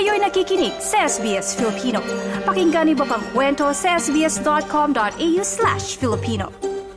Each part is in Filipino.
Kayo'y nakikinig sa SBS Filipino. Pakinggan niyo pa ang kwento sa sbs.com.au/Filipino.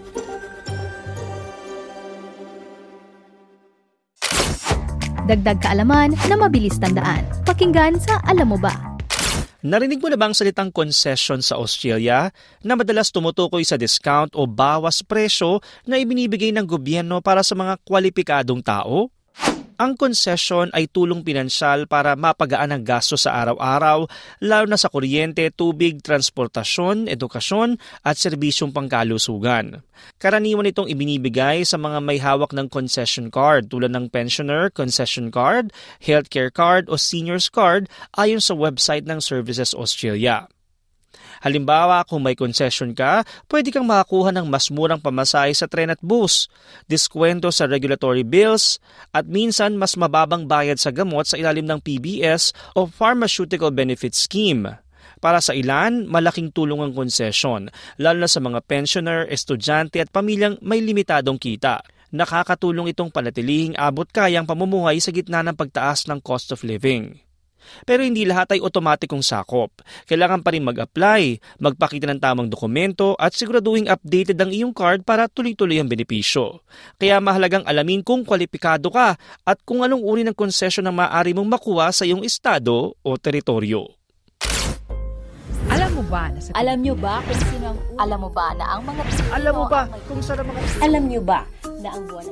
Dagdag kaalaman na mabilis tandaan. Pakinggan sa Alam Mo Ba? Narinig mo na ba ang salitang concession sa Australia na madalas tumutukoy sa discount o bawas presyo na ibinibigay ng gobyerno para sa mga kwalipikadong tao? Ang concession ay tulong pinansyal para mapagaan ang gasto sa araw-araw, lalo na sa kuryente, tubig, transportasyon, edukasyon at serbisyong pangkalusugan. Karaniwan itong ibinibigay sa mga may hawak ng concession card tulad ng pensioner concession card, healthcare card o seniors card ayon sa website ng Services Australia. Halimbawa, kung may concession ka, pwede kang makakuha ng mas murang pamasahe sa tren at bus, diskwento sa regulatory bills, at minsan mas mababang bayad sa gamot sa ilalim ng PBS o Pharmaceutical Benefit Scheme. Para sa ilan, malaking tulong ang concession, lalo na sa mga pensioner, estudyante at pamilyang may limitadong kita. Nakakatulong itong panatilihing abot kayang pamumuhay sa gitna ng pagtaas ng cost of living. Pero hindi lahat ay otomatikong sakop. Kailangan pa rin mag-apply, magpakita ng tamang dokumento at siguraduhing updated ang iyong card para tuloy-tuloy ang benepisyo. Kaya mahalagang alamin kung kwalipikado ka at kung anong uri ng konsesyon na maaari mong makuha sa iyong estado o teritoryo. Alam mo ba na Alam nyo ba kung sino ang Alam mo ba na ang mga Alam mo ba kung saan ang mga Alam nyo ba na ang buwan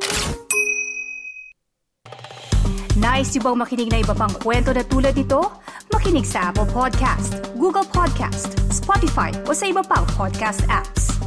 Nice yung bang makinig na iba pang kwento na tulad ito? Makinig sa Apple Podcast, Google Podcast, Spotify o sa iba pang podcast apps.